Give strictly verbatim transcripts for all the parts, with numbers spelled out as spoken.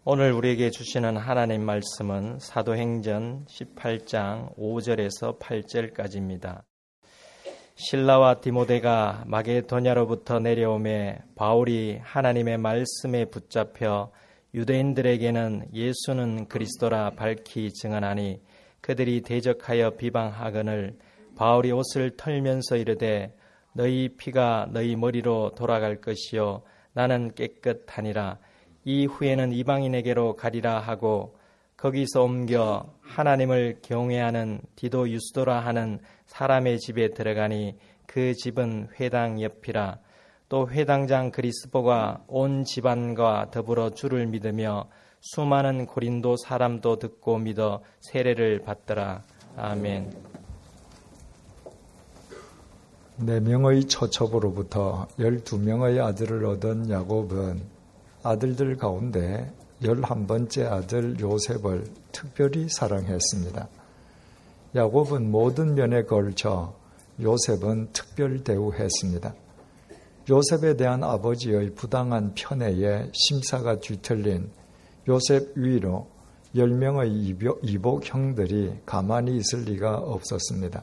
오늘 우리에게 주시는 하나님 말씀은 사도행전 십팔 장 오 절에서 팔 절까지입니다. 실라와 디모데가 마게도냐로부터 내려오매 바울이 하나님의 말씀에 붙잡혀 유대인들에게는 예수는 그리스도라 밝히 증언하니 그들이 대적하여 비방하거늘 바울이 옷을 털면서 이르되 너희 피가 너희 머리로 돌아갈 것이요 나는 깨끗하니라. 이후에는 이방인에게로 가리라 하고 거기서 옮겨 하나님을 경외하는 디도 유스도라 하는 사람의 집에 들어가니 그 집은 회당 옆이라. 또 회당장 그리스보가 온 집안과 더불어 주를 믿으며 수많은 고린도 사람도 듣고 믿어 세례를 받더라. 아멘. 네 명의 처첩으로부터 열두 명의 아들을 얻은 야곱은 아들들 가운데 열한 번째 아들 요셉을 특별히 사랑했습니다. 야곱은 모든 면에 걸쳐 요셉은 특별 대우했습니다. 요셉에 대한 아버지의 부당한 편애에 심사가 뒤틀린 요셉 위로 열 명의 이복 형들이 가만히 있을 리가 없었습니다.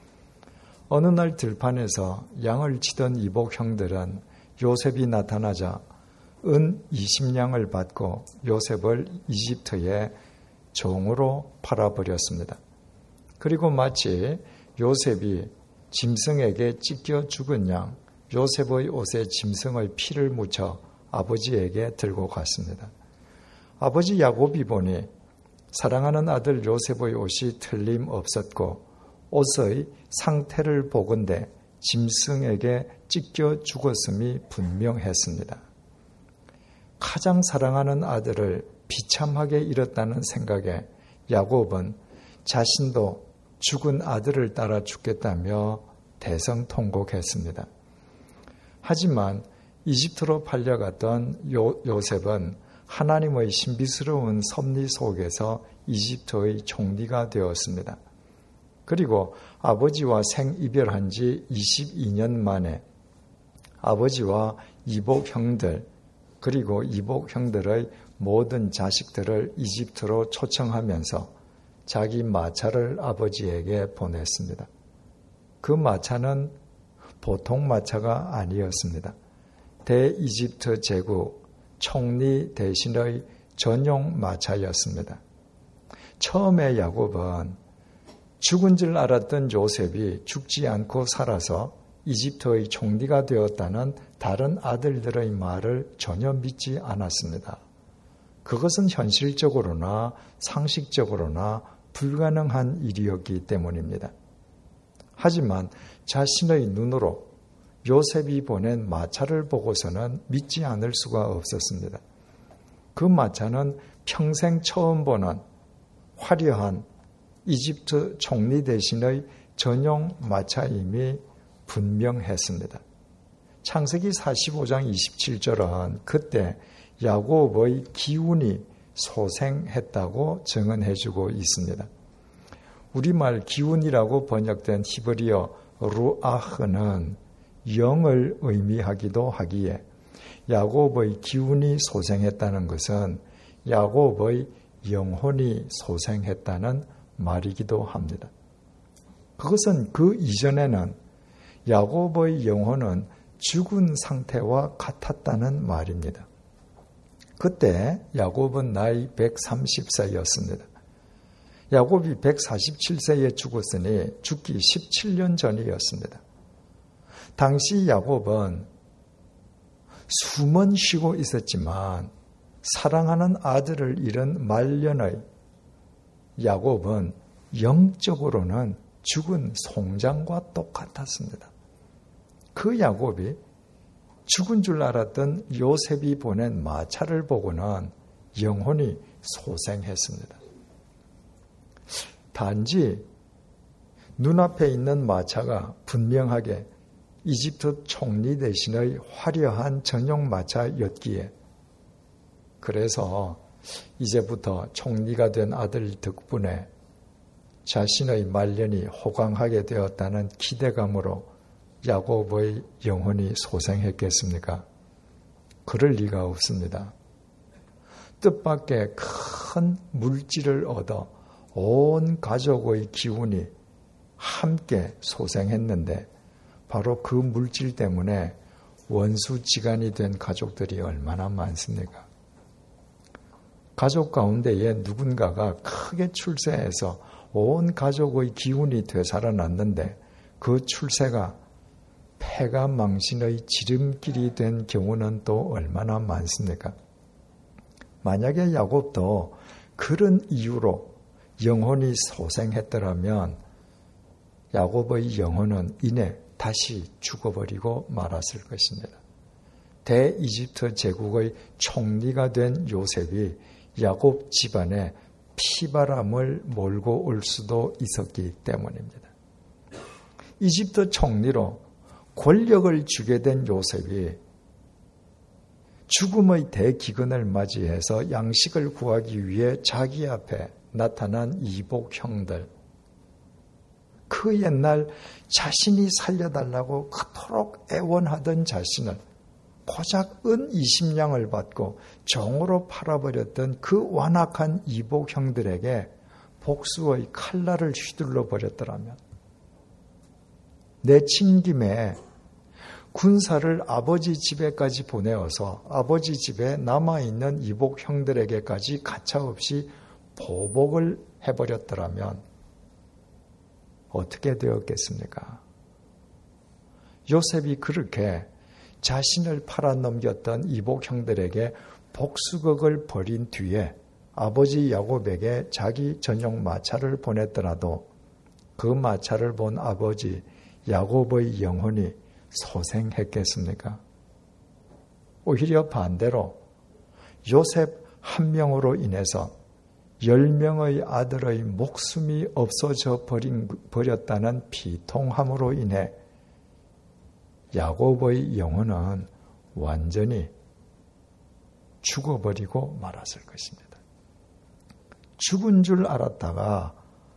어느 날 들판에서 양을 치던 이복 형들은 요셉이 나타나자 은 이십 냥을 받고 요셉을 이집트에 종으로 팔아버렸습니다. 그리고 마치 요셉이 짐승에게 찢겨 죽은 양 요셉의 옷에 짐승의 피를 묻혀 아버지에게 들고 갔습니다. 아버지 야곱이 보니 사랑하는 아들 요셉의 옷이 틀림없었고 옷의 상태를 보건대 짐승에게 찢겨 죽었음이 분명했습니다. 가장 사랑하는 아들을 비참하게 잃었다는 생각에 야곱은 자신도 죽은 아들을 따라 죽겠다며 대성통곡했습니다. 하지만 이집트로 팔려갔던 요, 요셉은 하나님의 신비스러운 섭리 속에서 이집트의 총리가 되었습니다. 그리고 아버지와 생이별한 지 이십이 년 만에 아버지와 이복 형들 그리고 이복 형들의 모든 자식들을 이집트로 초청하면서 자기 마차를 아버지에게 보냈습니다. 그 마차는 보통 마차가 아니었습니다. 대이집트 제국 총리 대신의 전용 마차였습니다. 처음에 야곱은 죽은 줄 알았던 요셉이 죽지 않고 살아서 이집트의 총리가 되었다는 다른 아들들의 말을 전혀 믿지 않았습니다. 그것은 현실적으로나 상식적으로나 불가능한 일이었기 때문입니다. 하지만 자신의 눈으로 요셉이 보낸 마차를 보고서는 믿지 않을 수가 없었습니다. 그 마차는 평생 처음 보는 화려한 이집트 총리 대신의 전용 마차임이 분명했습니다. 창세기 사십오 장 이십칠 절은 그때 야곱의 기운이 소생했다고 증언해주고 있습니다. 우리말 기운이라고 번역된 히브리어 루아흐는 영을 의미하기도 하기에 야곱의 기운이 소생했다는 것은 야곱의 영혼이 소생했다는 말이기도 합니다. 그것은 그 이전에는 야곱의 영혼은 죽은 상태와 같았다는 말입니다. 그때 야곱은 나이 백삼십 세였습니다. 야곱이 백사십칠 세에 죽었으니 죽기 십칠 년 전이었습니다. 당시 야곱은 숨은 쉬고 있었지만 사랑하는 아들을 잃은 말년의 야곱은 영적으로는 죽은 송장과 똑같았습니다. 그 야곱이 죽은 줄 알았던 요셉이 보낸 마차를 보고는 영혼이 소생했습니다. 단지 눈앞에 있는 마차가 분명하게 이집트 총리 대신의 화려한 전용 마차였기에 그래서 이제부터 총리가 된 아들 덕분에 자신의 말년이 호강하게 되었다는 기대감으로 야곱의 영혼이 소생했겠습니까? 그럴 리가 없습니다. 뜻밖의 큰 물질을 얻어 온 가족의 기운이 함께 소생했는데 바로 그 물질 때문에 원수지간이 된 가족들이 얼마나 많습니까? 가족 가운데에 누군가가 크게 출세해서 온 가족의 기운이 되살아났는데 그 출세가 패가 망신의 지름길이 된 경우는 또 얼마나 많습니까? 만약에 야곱도 그런 이유로 영혼이 소생했더라면 야곱의 영혼은 이내 다시 죽어버리고 말았을 것입니다. 대이집트 제국의 총리가 된 요셉이 야곱 집안에 피바람을 몰고 올 수도 있었기 때문입니다. 이집트 총리로 권력을 주게 된 요셉이 죽음의 대기근을 맞이해서 양식을 구하기 위해 자기 앞에 나타난 이복 형들, 그 옛날 자신이 살려달라고 그토록 애원하던 자신을 고작 은 이십 냥을 받고 종으로 팔아버렸던 그 완악한 이복 형들에게 복수의 칼날을 휘둘러 버렸더라면, 내친 김에 군사를 아버지 집에까지 보내어서 아버지 집에 남아있는 이복 형들에게까지 가차없이 보복을 해버렸더라면 어떻게 되었겠습니까? 요셉이 그렇게 자신을 팔아넘겼던 이복 형들에게 복수극을 벌인 뒤에 아버지 야곱에게 자기 전용 마차를 보냈더라도 그 마차를 본 아버지 야곱의 영혼이 소생했겠습니까? 오히려 반대로 요셉 한 명으로 인해서 열 명의 아들의 목숨이 없어져 버린, 버렸다는 비통함으로 인해 야곱의 영혼은 완전히 죽어버리고 말았을 것입니다. 죽은 줄 알았다가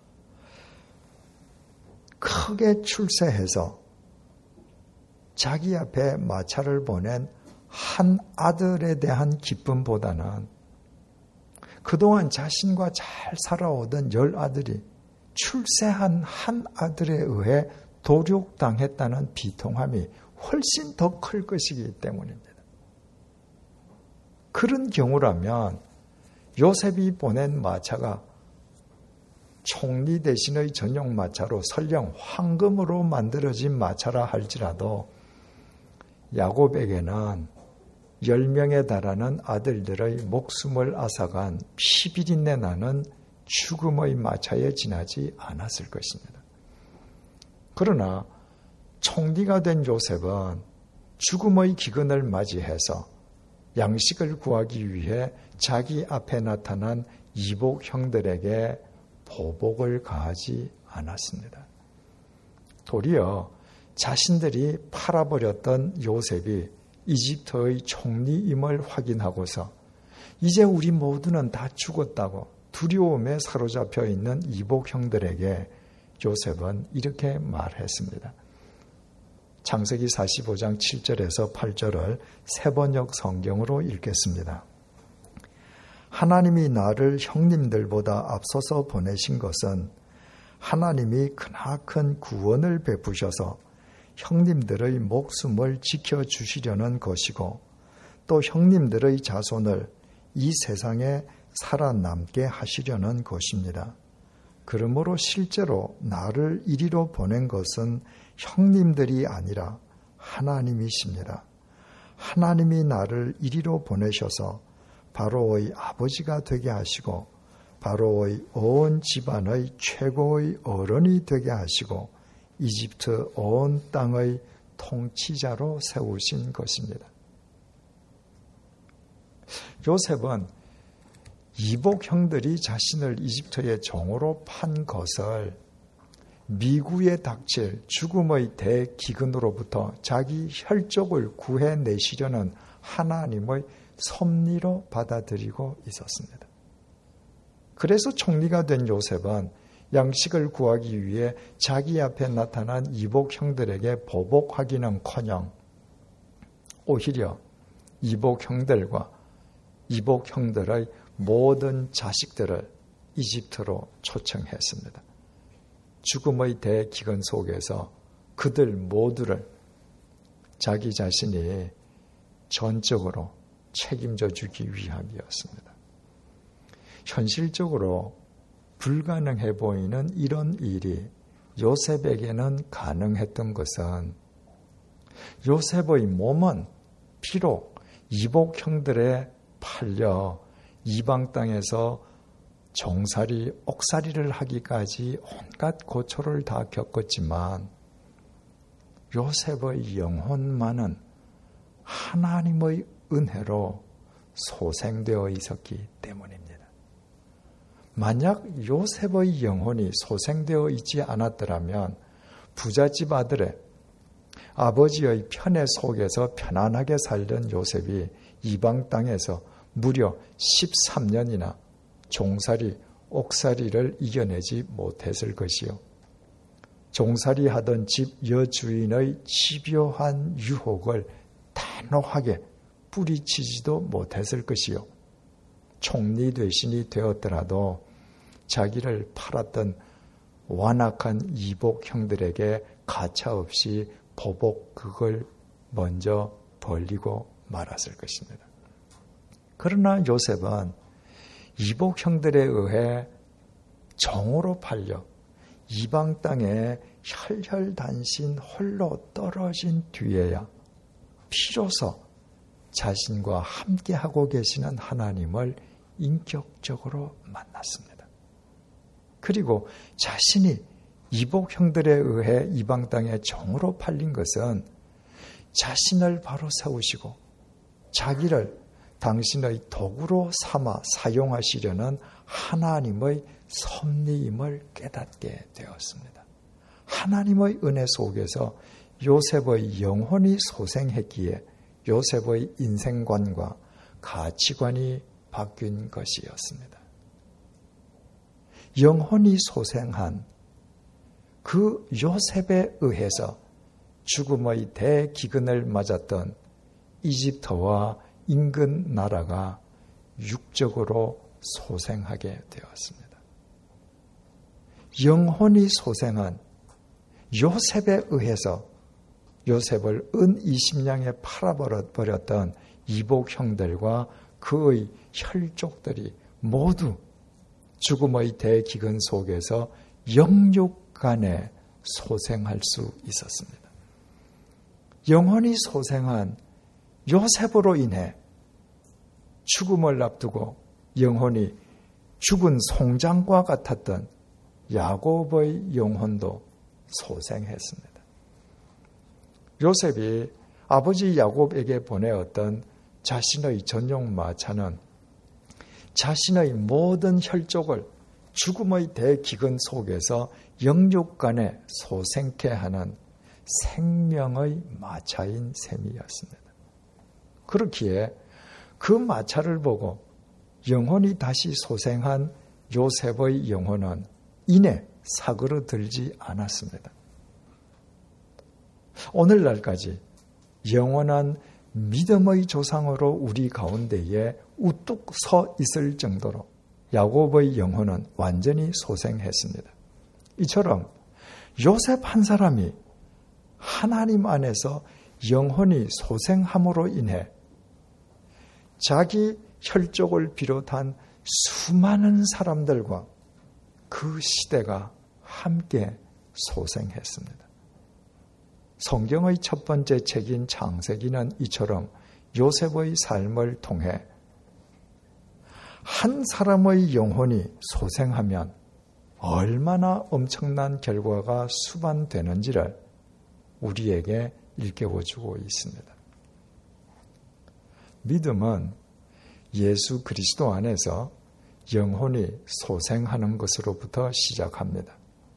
크게 출세해서 자기 앞에 마차를 보낸 한 아들에 대한 기쁨보다는 그동안 자신과 잘 살아오던 열 아들이 출세한 한 아들에 의해 도륙당했다는 비통함이 훨씬 더 클 것이기 때문입니다. 그런 경우라면 요셉이 보낸 마차가 총리 대신의 전용 마차로 설령 황금으로 만들어진 마차라 할지라도 야곱에게는 열 명에 달하는 아들들의 목숨을 앗아간 피비린내 나는 죽음의 마차에 지나지 않았을 것입니다. 그러나 총리가 된 요셉은 죽음의 기근을 맞이해서 양식을 구하기 위해 자기 앞에 나타난 이복 형들에게 보복을 가하지 않았습니다. 도리어 자신들이 팔아버렸던 요셉이 이집트의 총리임을 확인하고서 이제 우리 모두는 다 죽었다고 두려움에 사로잡혀 있는 이복 형들에게 요셉은 이렇게 말했습니다. 창세기 사십오 장 칠 절에서 팔 절을 세번역 성경으로 읽겠습니다. 하나님이 나를 형님들보다 앞서서 보내신 것은 하나님이 크나큰 구원을 베푸셔서 형님들의 목숨을 지켜주시려는 것이고 또 형님들의 자손을 이 세상에 살아남게 하시려는 것입니다. 그러므로 실제로 나를 이리로 보낸 것은 형님들이 아니라 하나님이십니다. 하나님이 나를 이리로 보내셔서 바로의 아버지가 되게 하시고 바로의 온 집안의 최고의 어른이 되게 하시고 이집트 온 땅의 통치자로 세우신 것입니다. 요셉은 이복 형들이 자신을 이집트의 종으로 판 것을 미구에 닥칠 죽음의 대기근으로부터 자기 혈족을 구해내시려는 하나님의 섭리로 받아들이고 있었습니다. 그래서 총리가 된 요셉은 양식을 구하기 위해 자기 앞에 나타난 이복 형들에게 보복하기는커녕 오히려 이복 형들과 이복 형들의 모든 자식들을 이집트로 초청했습니다. 죽음의 대기근 속에서 그들 모두를 자기 자신이 전적으로 책임져 주기 위함이었습니다. 현실적으로 불가능해 보이는 이런 일이 요셉에게는 가능했던 것은 요셉의 몸은 비록 이복 형들에 팔려 이방 땅에서 종살이, 옥살이를 하기까지 온갖 고초를 다 겪었지만 요셉의 영혼만은 하나님의 은혜로 소생되어 있었기 때문입니다. 만약 요셉의 영혼이 소생되어 있지 않았더라면 부잣집 아들의 아버지의 편애 속에서 편안하게 살던 요셉이 이방 땅에서 무려 십삼 년이나 종살이, 옥살이를 이겨내지 못했을 것이요. 종살이 하던 집 여주인의 집요한 유혹을 단호하게 뿌리치지도 못했을 것이요. 총리 대신이 되었더라도 자기를 팔았던 완악한 이복 형들에게 가차없이 보복극을 먼저 벌리고 말았을 것입니다. 그러나 요셉은 이복 형들에 의해 종으로 팔려 이방 땅에 혈혈단신 홀로 떨어진 뒤에야 비로소 자신과 함께하고 계시는 하나님을 인격적으로 만났습니다. 그리고 자신이 이복 형들에 의해 이방 땅에 종으로 팔린 것은 자신을 바로 세우시고 자기를 당신의 도구로 삼아 사용하시려는 하나님의 섭리임을 깨닫게 되었습니다. 하나님의 은혜 속에서 요셉의 영혼이 소생했기에 요셉의 인생관과 가치관이 바뀐 것이었습니다. 영혼이 소생한 그 요셉에 의해서 죽음의 대기근을 맞았던 이집트와 인근 나라가 육적으로 소생하게 되었습니다. 영혼이 소생한 요셉에 의해서 요셉을 은 이십 냥에 팔아버렸던 이복 형들과 그의 혈족들이 모두 죽음의 대기근 속에서 영육간에 소생할 수 있었습니다. 영혼이 소생한 요셉으로 인해 죽음을 앞두고 영혼이 죽은 송장과 같았던 야곱의 영혼도 소생했습니다. 요셉이 아버지 야곱에게 보내었던 자신의 전용 마차는 자신의 모든 혈족을 죽음의 대기근 속에서 영육간에 소생케 하는 생명의 마차인 셈이었습니다. 그렇기에 그 마차를 보고 영혼이 다시 소생한 요셉의 영혼은 이내 사그러들지 않았습니다. 오늘날까지 영원한 믿음의 조상으로 우리 가운데에 우뚝 서 있을 정도로 야곱의 영혼은 완전히 소생했습니다. 이처럼 요셉 한 사람이 하나님 안에서 영혼이 소생함으로 인해 자기 혈족을 비롯한 수많은 사람들과 그 시대가 함께 소생했습니다. 성경의 첫 번째 책인 창세기는 이처럼 요셉의 삶을 통해 한 사람의 영혼이 소생하면 얼마나 엄청난 결과가 수반되는지를 우리에게 일깨워주고 있습니다. 믿음은 예수 그리스도 안에서 영혼이 소생하는 것으로부터 시작합니다.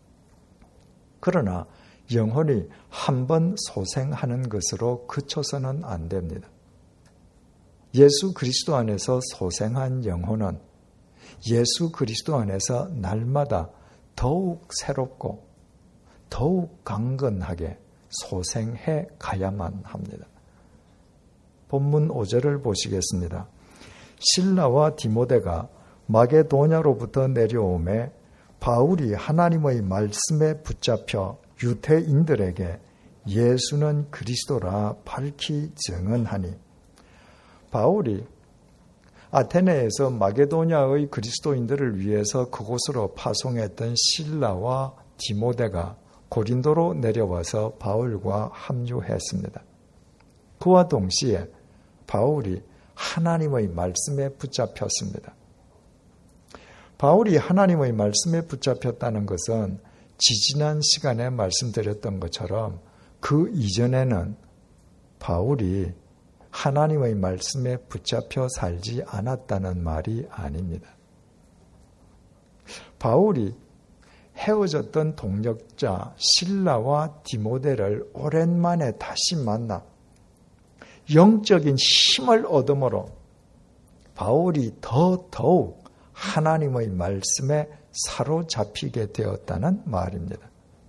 그러나 영혼이 한 번 소생하는 것으로 그쳐서는 안 됩니다. 예수 그리스도 안에서 소생한 영혼은 예수 그리스도 안에서 날마다 더욱 새롭고 더욱 강건하게 소생해 가야만 합니다. 본문 오 절을 보시겠습니다. 실라와 디모데가 마게도냐로부터 내려오매 바울이 하나님의 말씀에 붙잡혀 유대인들에게 예수는 그리스도라 밝히 증언하니, 바울이 아테네에서 마게도냐의 그리스도인들을 위해서 그곳으로 파송했던 실라와 디모데가 고린도로 내려와서 바울과 합류했습니다. 그와 동시에 바울이 하나님의 말씀에 붙잡혔습니다. 바울이 하나님의 말씀에 붙잡혔다는 것은 지지난 시간에 말씀드렸던 것처럼 그 이전에는 바울이 하나님의 말씀에 붙잡혀 살지 않았다는 말이 아닙니다. 바울이 헤어졌던 동역자 실라와 디모데를 오랜만에 다시 만나 영적인 힘을 얻음으로 바울이 더 더욱 하나님의 말씀에 사로잡히게 되었다는 말입니다.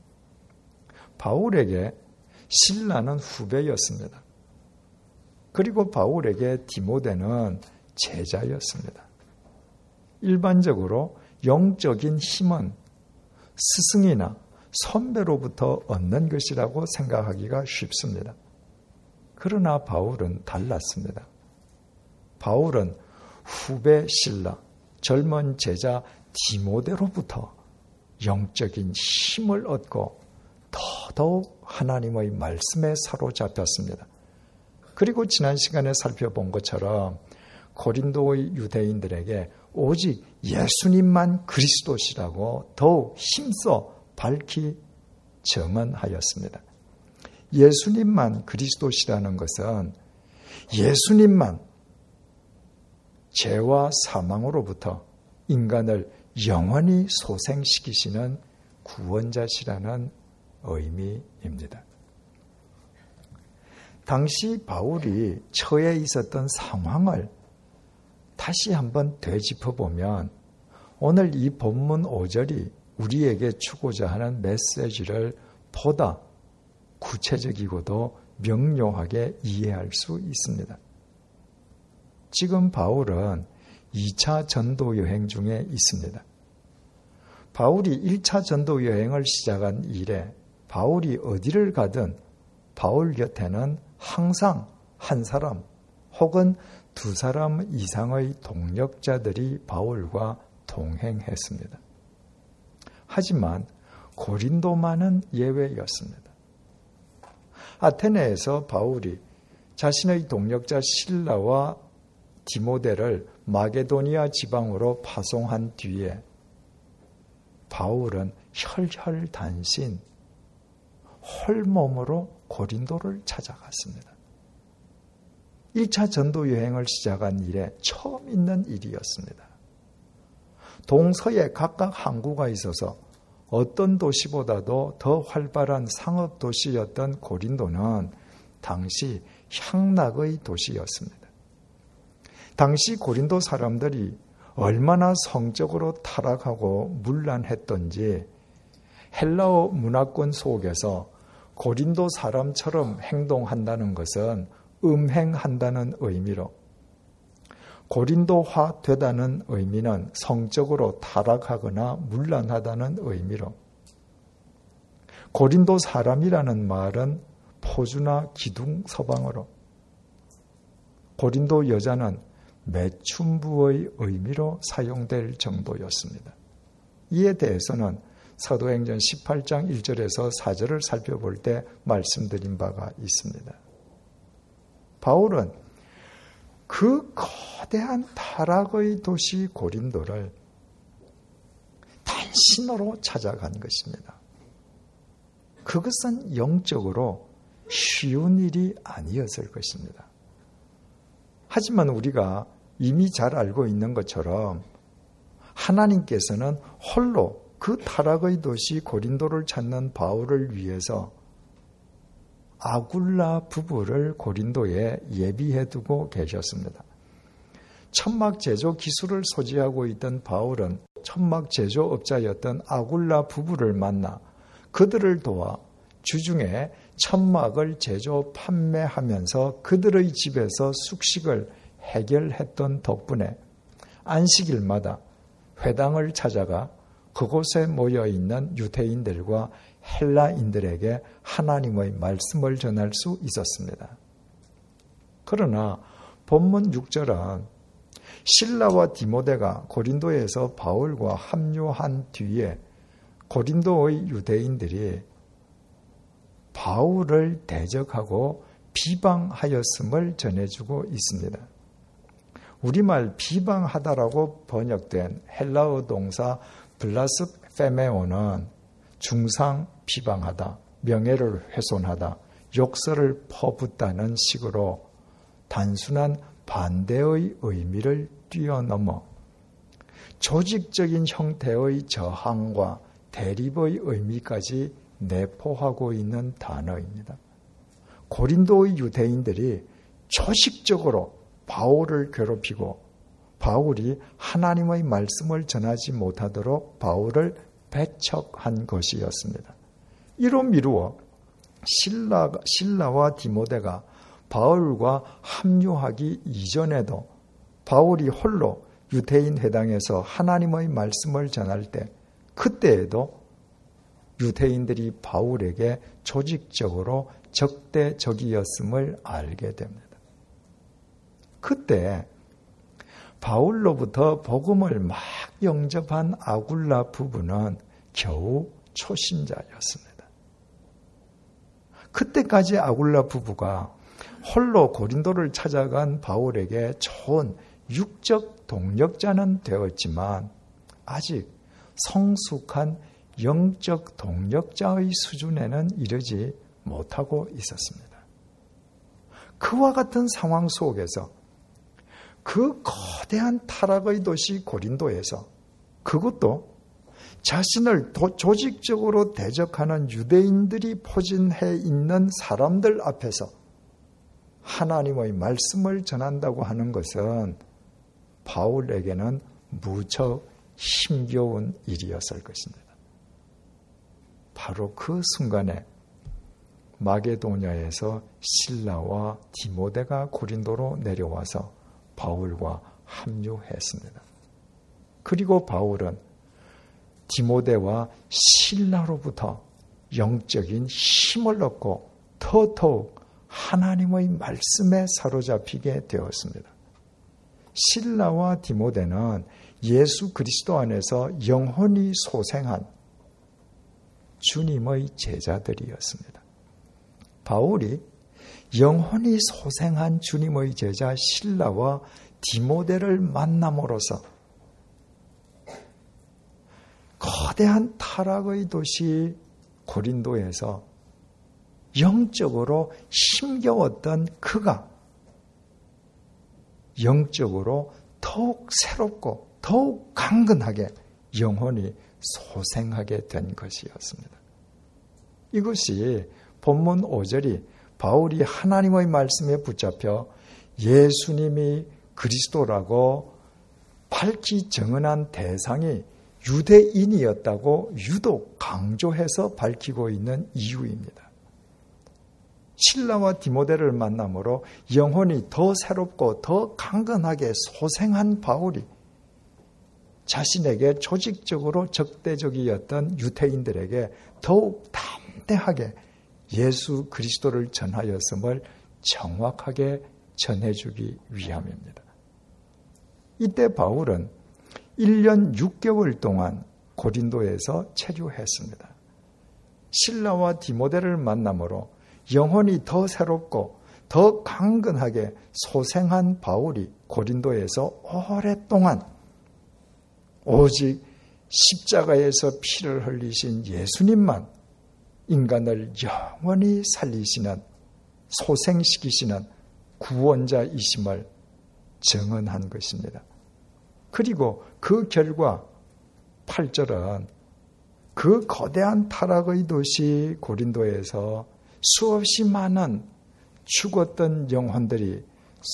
바울에게 실라는 후배였습니다. 그리고 바울에게 디모데는 제자였습니다. 일반적으로 영적인 힘은 스승이나 선배로부터 얻는 것이라고 생각하기가 쉽습니다. 그러나 바울은 달랐습니다. 바울은 후배 실라, 젊은 제자 디모데로부터 영적인 힘을 얻고 더더욱 하나님의 말씀에 사로잡혔습니다. 그리고 지난 시간에 살펴본 것처럼 고린도의 유대인들에게 오직 예수님만 그리스도시라고 더욱 힘써 밝히 증언하였습니다. 예수님만 그리스도시라는 것은 예수님만 죄와 사망으로부터 인간을 영원히 소생시키시는 구원자시라는 의미입니다. 당시 바울이 처해 있었던 상황을 다시 한번 되짚어보면 오늘 이 본문 오 절이 우리에게 주고자 하는 메시지를 보다 구체적이고도 명료하게 이해할 수 있습니다. 지금 바울은 이 차 전도 여행 중에 있습니다. 바울이 일 차 전도 여행을 시작한 이래 바울이 어디를 가든 바울 곁에는 항상 한 사람 혹은 두 사람 이상의 동역자들이 바울과 동행했습니다. 하지만 고린도만은 예외였습니다. 아테네에서 바울이 자신의 동역자 실라와 디모데를 마게도니아 지방으로 파송한 뒤에 바울은 혈혈단신 홀몸으로 고린도를 찾아갔습니다. 일 차 전도 여행을 시작한 이래 처음 있는 일이었습니다. 동서에 각각 항구가 있어서 어떤 도시보다도 더 활발한 상업 도시였던 고린도는 당시 향락의 도시였습니다. 당시 고린도 사람들이 얼마나 성적으로 타락하고 문란했던지 헬라어 문화권 속에서 고린도 사람처럼 행동한다는 것은 음행한다는 의미로, 고린도화 되다는 의미는 성적으로 타락하거나 문란하다는 의미로, 고린도 사람이라는 말은 포주나 기둥 서방으로, 고린도 여자는 매춘부의 의미로 사용될 정도였습니다. 이에 대해서는 사도행전 십팔 장 일 절에서 사 절을 살펴볼 때 말씀드린 바가 있습니다. 바울은 그 거대한 타락의 도시 고린도를 단신으로 찾아간 것입니다. 그것은 영적으로 쉬운 일이 아니었을 것입니다. 하지만 우리가 이미 잘 알고 있는 것처럼 하나님께서는 홀로 그 타락의 도시 고린도를 찾는 바울을 위해서 아굴라 부부를 고린도에 예비해 두고 계셨습니다. 천막 제조 기술을 소지하고 있던 바울은 천막 제조업자였던 아굴라 부부를 만나 그들을 도와 주중에 천막을 제조 판매하면서 그들의 집에서 숙식을 해결했던 덕분에 안식일마다 회당을 찾아가 그곳에 모여있는 유대인들과 헬라인들에게 하나님의 말씀을 전할 수 있었습니다. 그러나 본문 육 절은 실라와 디모데가 고린도에서 바울과 합류한 뒤에 고린도의 유대인들이 바울을 대적하고 비방하였음을 전해주고 있습니다. 우리말 비방하다라고 번역된 헬라어 동사 블라스페메오는 중상 비방하다, 명예를 훼손하다, 욕설을 퍼붓다는 식으로 단순한 반대의 의미를 뛰어넘어 조직적인 형태의 저항과 대립의 의미까지 내포하고 있는 단어입니다. 고린도의 유대인들이 조직적으로 바울을 괴롭히고 바울이 하나님의 말씀을 전하지 못하도록 바울을 배척한 것이었습니다. 이로 미루어 실라, 실라와 디모데가 바울과 합류하기 이전에도 바울이 홀로 유대인 회당에서 하나님의 말씀을 전할 때 그때에도 유대인들이 바울에게 조직적으로 적대적이었음을 알게 됩니다. 그때 바울로부터 복음을 막 영접한 아굴라 부부는 겨우 초신자였습니다. 그때까지 아굴라 부부가 홀로 고린도를 찾아간 바울에게 좋은 육적 동력자는 되었지만 아직 성숙한 영적 동력자의 수준에는 이르지 못하고 있었습니다. 그와 같은 상황 속에서 그 거대한 타락의 도시 고린도에서 그것도 자신을 도, 조직적으로 대적하는 유대인들이 포진해 있는 사람들 앞에서 하나님의 말씀을 전한다고 하는 것은 바울에게는 무척 힘겨운 일이었을 것입니다. 바로 그 순간에 마게도냐에서 실라와 디모데가 고린도로 내려와서 바울과 합류했습니다. 그리고 바울은 디모데와 실라로부터 영적인 힘을 얻고 더더욱 하나님의 말씀에 사로잡히게 되었습니다. 실라와 디모데는 예수 그리스도 안에서 영혼이 소생한 주님의 제자들이었습니다. 바울이 영혼이 소생한 주님의 제자 실라와 디모데를 만남으로써 거대한 타락의 도시 고린도에서 영적으로 힘겨웠던 그가 영적으로 더욱 새롭고 더욱 강건하게 영혼이 소생하게 된 것이었습니다. 이것이 본문 오 절이 바울이 하나님의 말씀에 붙잡혀 예수님이 그리스도라고 밝히 정언한 대상이 유대인이었다고 유독 강조해서 밝히고 있는 이유입니다. 실라와 디모데를 만남으로 영혼이 더 새롭고 더 강건하게 소생한 바울이 자신에게 조직적으로 적대적이었던 유대인들에게 더욱 담대하게 예수 그리스도를 전하였음을 정확하게 전해주기 위함입니다. 이때 바울은 일 년 육 개월 동안 고린도에서 체류했습니다. 실라와 디모데를 만남으로 영혼이 더 새롭고 더 강건하게 소생한 바울이 고린도에서 오랫동안 오직 십자가에서 피를 흘리신 예수님만 인간을 영원히 살리시는 소생시키시는 구원자이심을 증언한 것입니다. 그리고 그 결과 팔 절은 그 거대한 타락의 도시 고린도에서 수없이 많은 죽었던 영혼들이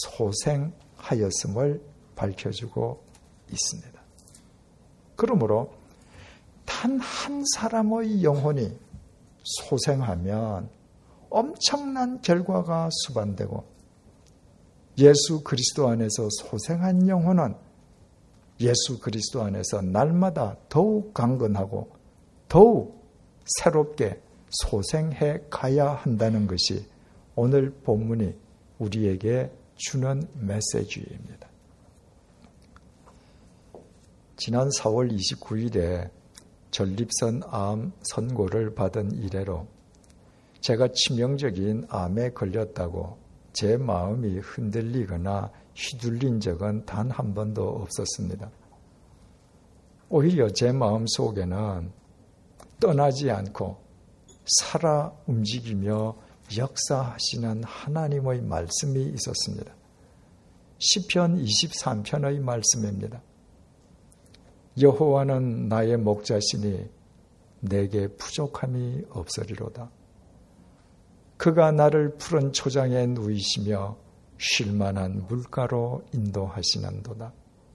소생하였음을 밝혀주고 있습니다. 그러므로 단 한 사람의 영혼이 소생하면 엄청난 결과가 수반되고 예수 그리스도 안에서 소생한 영혼은 예수 그리스도 안에서 날마다 더욱 강건하고 더욱 새롭게 소생해 가야 한다는 것이 오늘 본문이 우리에게 주는 메시지입니다. 지난 사월 이십구일에 전립선 암 선고를 받은 이래로 제가 치명적인 암에 걸렸다고 제 마음이 흔들리거나 휘둘린 적은 단 한 번도 없었습니다. 오히려 제 마음 속에는 떠나지 않고 살아 움직이며 역사하시는 하나님의 말씀이 있었습니다. 시편 이십삼 편의 말씀입니다. 여호와는 나의 목자시니 내게 부족함이 없으리로다. 그가 나를 푸른 초장에 누이시며 쉴만한 물가로 인도하시는도다.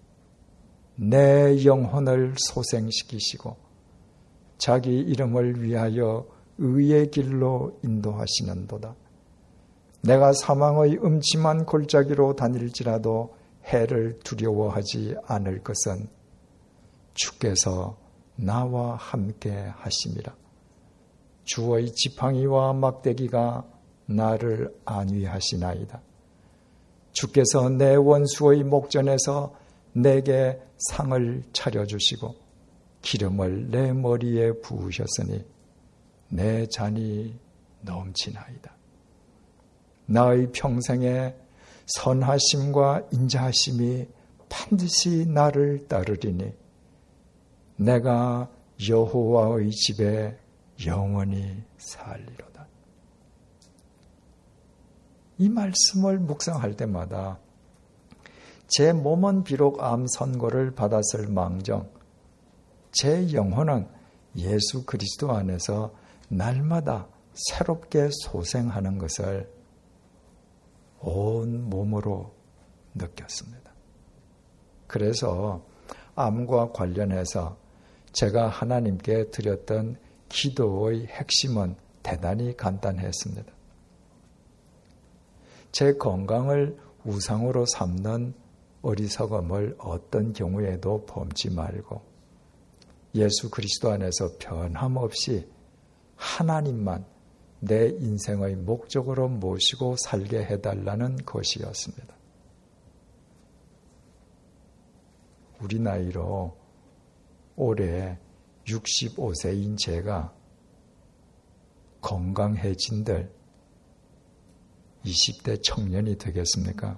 내 영혼을 소생시키시고 자기 이름을 위하여 의의 길로 인도하시는도다. 내가 사망의 음침한 골짜기로 다닐지라도 해를 두려워하지 않을 것은 주께서 나와 함께 하심이라. 주의 지팡이와 막대기가 나를 안위하시나이다. 주께서 내 원수의 목전에서 내게 상을 차려주시고 기름을 내 머리에 부으셨으니 내 잔이 넘치나이다. 나의 평생에 선하심과 인자하심이 반드시 나를 따르리니 내가 여호와의 집에 영원히 살리로다. 이 말씀을 묵상할 때마다 제 몸은 비록 암 선고를 받았을 망정 제 영혼은 예수 그리스도 안에서 날마다 새롭게 소생하는 것을 온 몸으로 느꼈습니다. 그래서 암과 관련해서 제가 하나님께 드렸던 기도의 핵심은 대단히 간단했습니다. 제 건강을 우상으로 삼는 어리석음을 어떤 경우에도 범치 말고 예수 그리스도 안에서 변함없이 하나님만 내 인생의 목적으로 모시고 살게 해달라는 것이었습니다. 우리 나이로 올해 육십오 세인 제가 건강해진들 이십 대 청년이 되겠습니까?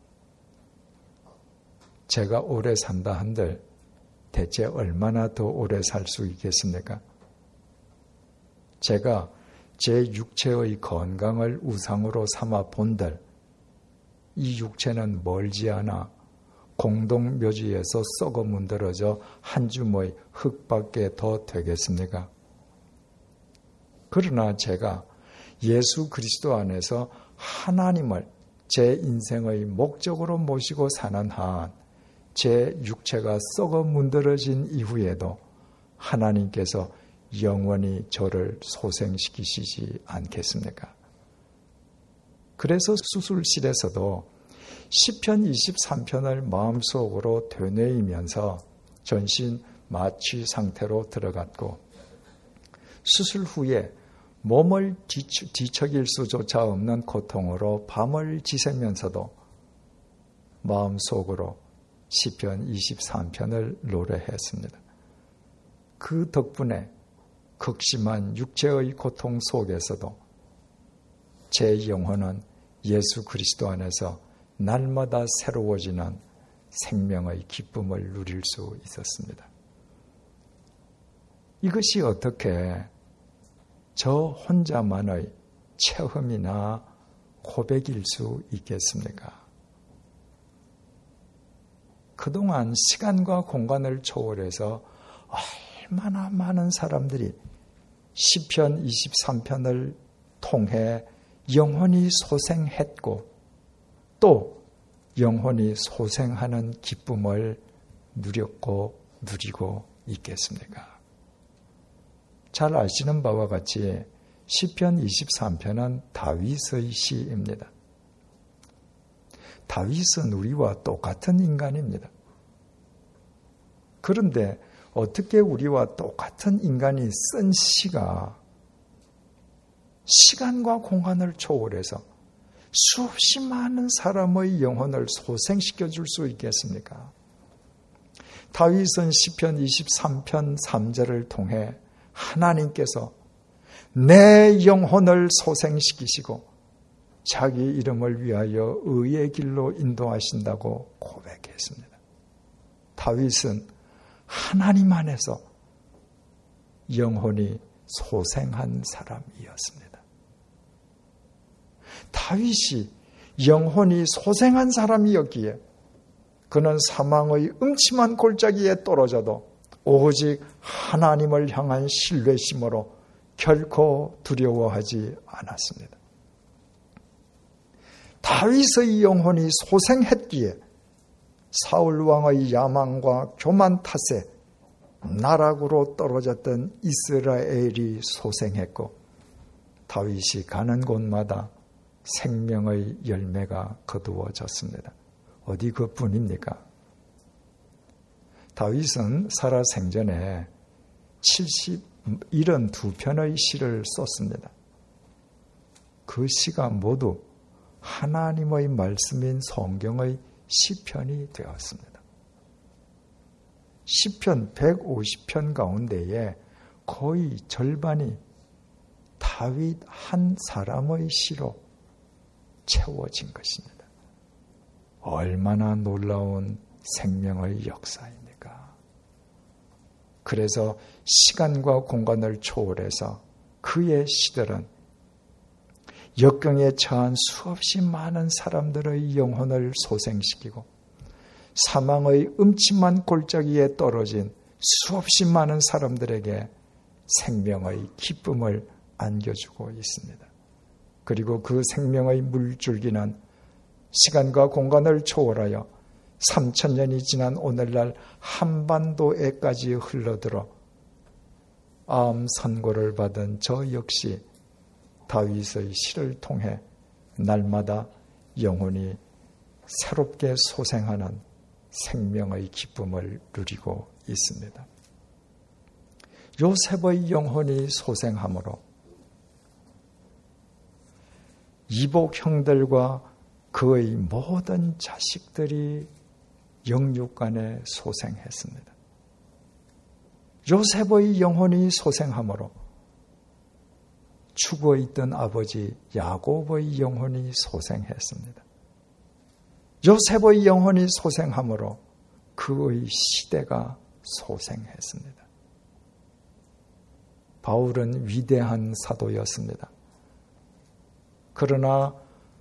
제가 오래 산다 한들 대체 얼마나 더 오래 살 수 있겠습니까? 제가 제 육체의 건강을 우상으로 삼아 본들 이 육체는 멀지 않아 공동묘지에서 썩어 문드러져 한 줌의 흙밖에 더 되겠습니까? 그러나 제가 예수 그리스도 안에서 하나님을 제 인생의 목적으로 모시고 사는 한 제 육체가 썩어 문드러진 이후에도 하나님께서 영원히 저를 소생시키시지 않겠습니까? 그래서 수술실에서도 시편 이십삼 편을 마음속으로 되뇌이면서 전신 마취 상태로 들어갔고 수술 후에 몸을 뒤척일 수조차 없는 고통으로 밤을 지새면서도 마음속으로 시편 이십삼 편을 노래했습니다. 그 덕분에 극심한 육체의 고통 속에서도 제 영혼은 예수 그리스도 안에서 날마다 새로워지는 생명의 기쁨을 누릴 수 있었습니다. 이것이 어떻게 저 혼자만의 체험이나 고백일 수 있겠습니까? 그동안 시간과 공간을 초월해서 얼마나 많은 사람들이 시편 이십삼 편을 통해 영혼이 소생했고 또 영혼이 소생하는 기쁨을 누렸고 누리고 있겠습니까? 잘 아시는 바와 같이 시편 이십삼 편은 다윗의 시입니다. 다윗은 우리와 똑같은 인간입니다. 그런데 어떻게 우리와 똑같은 인간이 쓴 시가 시간과 공간을 초월해서 수없이 많은 사람의 영혼을 소생시켜 줄 수 있겠습니까? 다윗은 시편 이십삼 편 삼 절을 통해 하나님께서 내 영혼을 소생시키시고 자기 이름을 위하여 의의 길로 인도하신다고 고백했습니다. 다윗은 하나님 안에서 영혼이 소생한 사람이었습니다. 다윗이 영혼이 소생한 사람이었기에 그는 사망의 음침한 골짜기에 떨어져도 오직 하나님을 향한 신뢰심으로 결코 두려워하지 않았습니다. 다윗의 영혼이 소생했기에 사울 왕의 야망과 교만 탓에 나락으로 떨어졌던 이스라엘이 소생했고 다윗이 가는 곳마다 생명의 열매가 거두어졌습니다. 어디 그뿐입니까? 다윗은 살아 생전에 칠십칠 편의 시를 썼습니다. 그 시가 모두 하나님의 말씀인 성경의 시편이 되었습니다. 시편 백오십 편 가운데에 거의 절반이 다윗 한 사람의 시로 채워진 것입니다. 얼마나 놀라운 생명의 역사입니까? 그래서 시간과 공간을 초월해서 그의 시들은 역경에 처한 수없이 많은 사람들의 영혼을 소생시키고 사망의 음침한 골짜기에 떨어진 수없이 많은 사람들에게 생명의 기쁨을 안겨주고 있습니다. 그리고 그 생명의 물줄기는 시간과 공간을 초월하여 삼천 년이 지난 오늘날 한반도에까지 흘러들어 암 선고를 받은 저 역시 다윗의 시를 통해 날마다 영혼이 새롭게 소생하는 생명의 기쁨을 누리고 있습니다. 요셉의 영혼이 소생함으로 이복 형들과 그의 모든 자식들이 영육간에 소생했습니다. 요셉의 영혼이 소생함으로 죽어있던 아버지 야곱의 영혼이 소생했습니다. 요셉의 영혼이 소생함으로 그의 시대가 소생했습니다. 바울은 위대한 사도였습니다. 그러나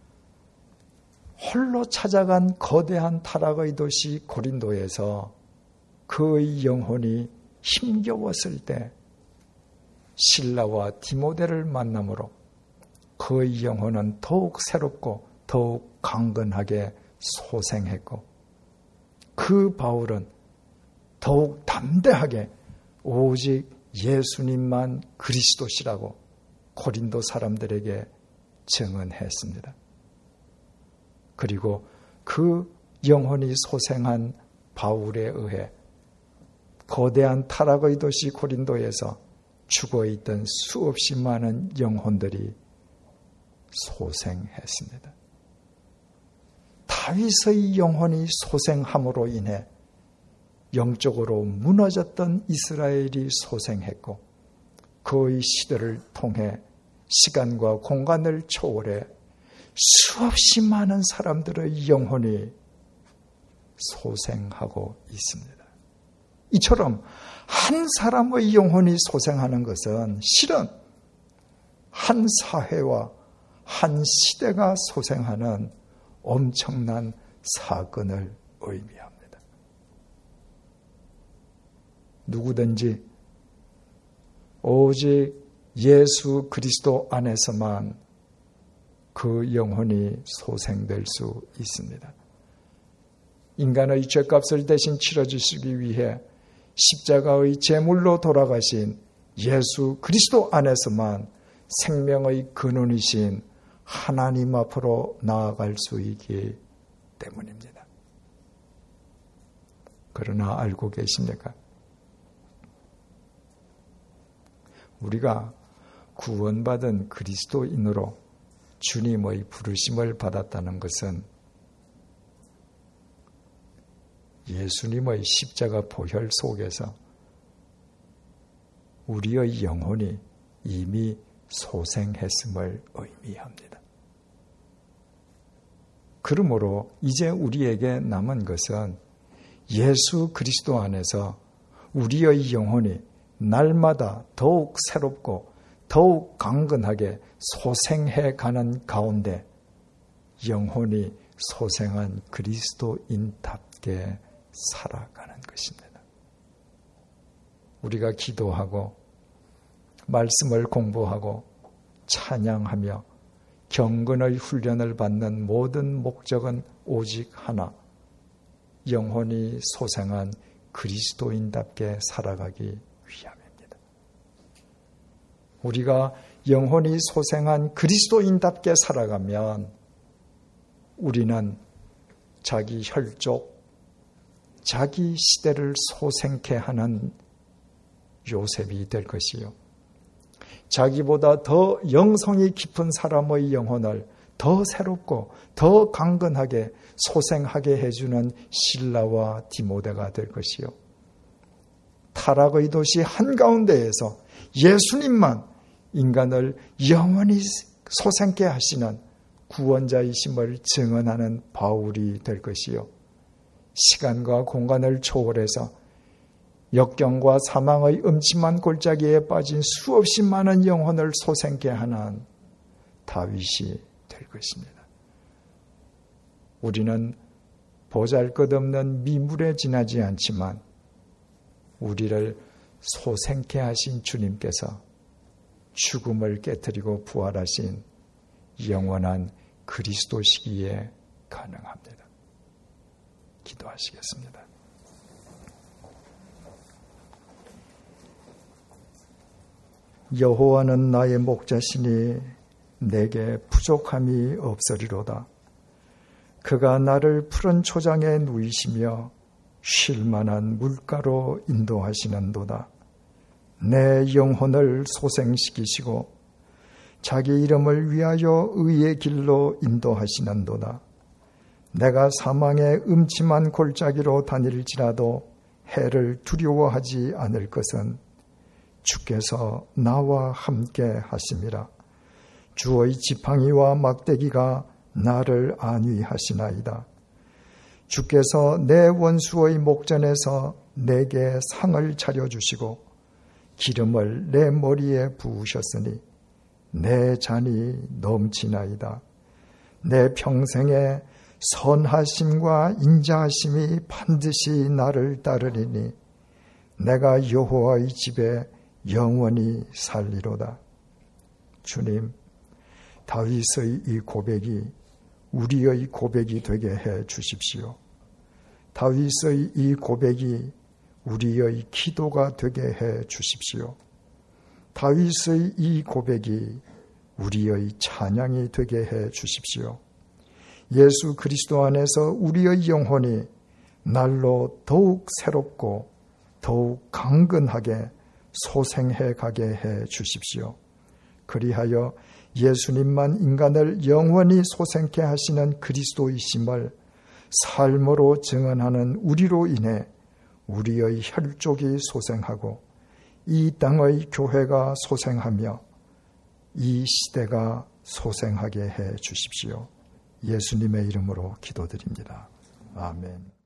홀로 찾아간 거대한 타락의 도시 고린도에서 그의 영혼이 힘겨웠을 때 실라와 디모데를 만남으로 그의 영혼은 더욱 새롭고 더욱 강건하게 소생했고 그 바울은 더욱 담대하게 오직 예수님만 그리스도시라고 고린도 사람들에게 증언했습니다. 그리고 그 영혼이 소생한 바울에 의해 거대한 타락의 도시 고린도에서 죽어있던 수없이 많은 영혼들이 소생했습니다. 다윗의 영혼이 소생함으로 인해 영적으로 무너졌던 이스라엘이 소생했고 그의 시대를 통해 시간과 공간을 초월해 수없이 많은 사람들의 영혼이 소생하고 있습니다. 이처럼 한 사람의 영혼이 소생하는 것은 실은 한 사회와 한 시대가 소생하는 엄청난 사건을 의미합니다. 누구든지 오직 예수 그리스도 안에서만 그 영혼이 소생될 수 있습니다. 인간의 죄값을 대신 치러주시기 위해 십자가의 제물로 돌아가신 예수 그리스도 안에서만 생명의 근원이신 하나님 앞으로 나아갈 수 있기 때문입니다. 그러나 알고 계십니까? 우리가 구원받은 그리스도인으로 주님의 부르심을 받았다는 것은 예수님의 십자가 보혈 속에서 우리의 영혼이 이미 소생했음을 의미합니다. 그러므로 이제 우리에게 남은 것은 예수 그리스도 안에서 우리의 영혼이 날마다 더욱 새롭고 더욱 강건하게 소생해 가는 가운데 영혼이 소생한 그리스도인답게 살아가는 것입니다. 우리가 기도하고 말씀을 공부하고 찬양하며 경건의 훈련을 받는 모든 목적은 오직 하나, 영혼이 소생한 그리스도인답게 살아가기 위함입니다. 우리가 영혼이 소생한 그리스도인답게 살아가면 우리는 자기 혈족, 자기 시대를 소생케 하는 요셉이 될 것이요, 자기보다 더 영성이 깊은 사람의 영혼을 더 새롭고 더 강건하게 소생하게 해주는 실라와 디모데가 될 것이요, 타락의 도시 한가운데에서 예수님만 인간을 영원히 소생케 하시는 구원자이심을 증언하는 바울이 될 것이요, 시간과 공간을 초월해서 역경과 사망의 음침한 골짜기에 빠진 수없이 많은 영혼을 소생케 하는 다윗이 될 것입니다. 우리는 보잘것없는 미물에 지나지 않지만 우리를 소생케 하신 주님께서 죽음을 깨뜨리고 부활하신 영원한 그리스도시기에 가능합니다. 기도하시겠습니다. 여호와는 나의 목자시니 내게 부족함이 없으리로다. 그가 나를 푸른 초장에 누이시며 쉴만한 물가로 인도하시는도다. 내 영혼을 소생시키시고 자기 이름을 위하여 의의 길로 인도하시는도다. 내가 사망의 음침한 골짜기로 다닐지라도 해를 두려워하지 않을 것은 주께서 나와 함께 하심이라. 주의 지팡이와 막대기가 나를 안위하시나이다. 주께서 내 원수의 목전에서 내게 상을 차려주시고 기름을 내 머리에 부으셨으니 내 잔이 넘치나이다. 내 평생에 선하심과 인자하심이 반드시 나를 따르리니 내가 여호와의 집에 영원히 살리로다. 주님, 다윗의 이 고백이 우리의 고백이 되게 해 주십시오. 다윗의 이 고백이 우리의 기도가 되게 해 주십시오. 다윗의 이 고백이 우리의 찬양이 되게 해 주십시오. 예수 그리스도 안에서 우리의 영혼이 날로 더욱 새롭고 더욱 강건하게 소생해 가게 해 주십시오. 그리하여 예수님만 인간을 영원히 소생케 하시는 그리스도이심을 삶으로 증언하는 우리로 인해 우리의 혈족이 소생하고 이 땅의 교회가 소생하며 이 시대가 소생하게 해 주십시오. 예수님의 이름으로 기도드립니다. 아멘.